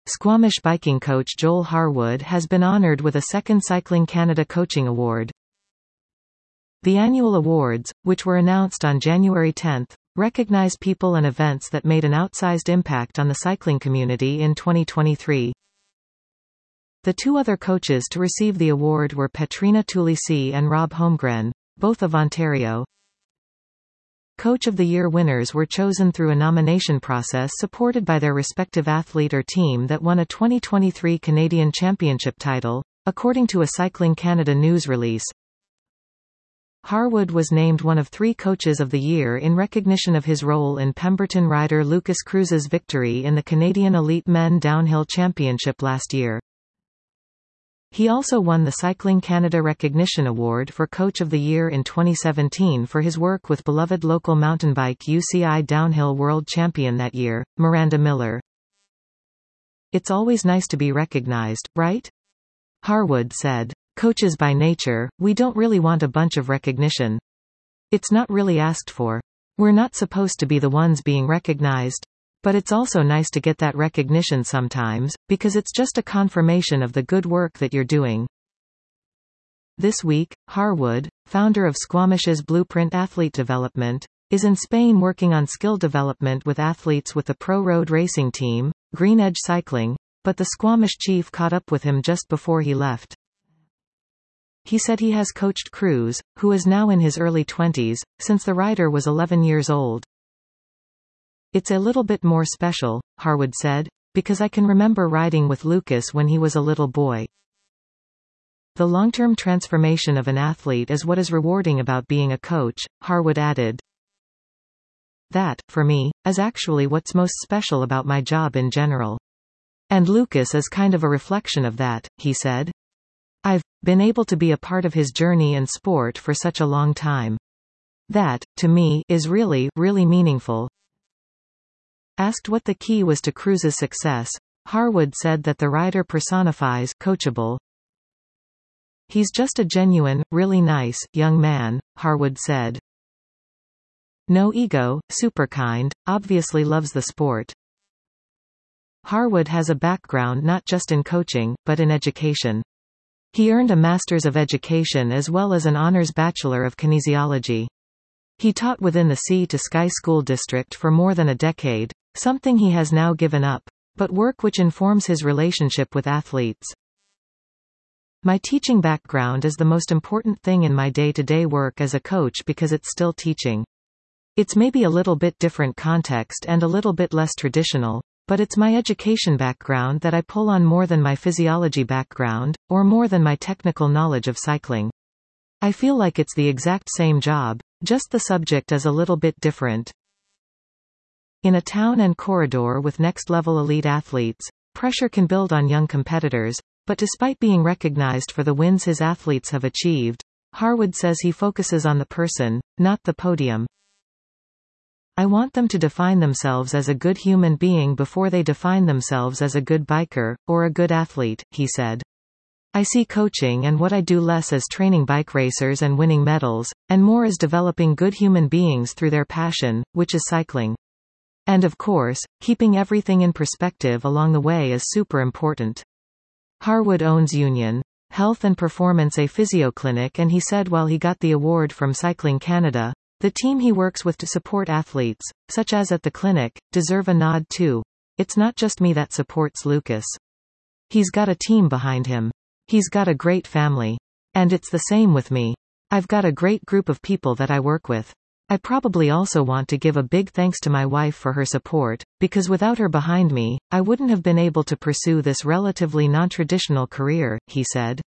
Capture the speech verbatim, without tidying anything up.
Squamish biking coach Joel Harwood has been honored with a second Cycling Canada Coaching Award. The annual awards, which were announced on January tenth, recognize people and events that made an outsized impact on the cycling community in twenty twenty-three. The two other coaches to receive the award were Petrina Tulisi and Rob Holmgren, both of Ontario. Coach of the Year winners were chosen through a nomination process supported by their respective athlete or team that won a twenty twenty-three Canadian Championship title, according to a Cycling Canada news release. Harwood was named one of three Coaches of the Year in recognition of his role in Pemberton rider Lucas Cruz's victory in the Canadian Elite Men Downhill Championship last year. He also won the Cycling Canada Recognition Award for Coach of the Year in twenty seventeen for his work with beloved local mountain bike U C I Downhill World Champion that year, Miranda Miller. "It's always nice to be recognized, right?" Harwood said. "Coaches by nature, we don't really want a bunch of recognition. It's not really asked for. We're not supposed to be the ones being recognized. But it's also nice to get that recognition sometimes, because it's just a confirmation of the good work that you're doing." This week, Harwood, founder of Squamish's Blueprint Athlete Development, is in Spain working on skill development with athletes with the pro road racing team, Green Edge Cycling, but the Squamish chief caught up with him just before he left. He said he has coached Cruz, who is now in his early twenties, since the rider was eleven years old. "It's a little bit more special," Harwood said, "because I can remember riding with Lucas when he was a little boy." The long-term transformation of an athlete is what is rewarding about being a coach, Harwood added. "That, for me, is actually what's most special about my job in general. And Lucas is kind of a reflection of that," he said. "I've been able to be a part of his journey and sport for such a long time. That, to me, is really, really meaningful." Asked what the key was to Cruz's success, Harwood said that the rider personifies coachable. "He's just a genuine, really nice, young man," Harwood said. "No ego, super kind, obviously loves the sport." Harwood has a background not just in coaching, but in education. He earned a Master's of Education as well as an Honours Bachelor of Kinesiology. He taught within the Sea to Sky School District for more than a decade, something he has now given up, but work which informs his relationship with athletes. "My teaching background is the most important thing in my day-to-day work as a coach because it's still teaching. It's maybe a little bit different context and a little bit less traditional, but it's my education background that I pull on more than my physiology background, or more than my technical knowledge of cycling. I feel like it's the exact same job, just the subject is a little bit different." In a town and corridor with next-level elite athletes, pressure can build on young competitors, but despite being recognized for the wins his athletes have achieved, Harwood says he focuses on the person, not the podium. "I want them to define themselves as a good human being before they define themselves as a good biker, or a good athlete," he said. "I see coaching and what I do less as training bike racers and winning medals, and more as developing good human beings through their passion, which is cycling. And of course, keeping everything in perspective along the way is super important." Harwood owns Union Health and Performance, a physio clinic, and he said while he got the award from Cycling Canada, the team he works with to support athletes, such as at the clinic, deserve a nod too. "It's not just me that supports Lucas. He's got a team behind him. He's got a great family. And it's the same with me. I've got a great group of people that I work with. I probably also want to give a big thanks to my wife for her support, because without her behind me, I wouldn't have been able to pursue this relatively non-traditional career," he said.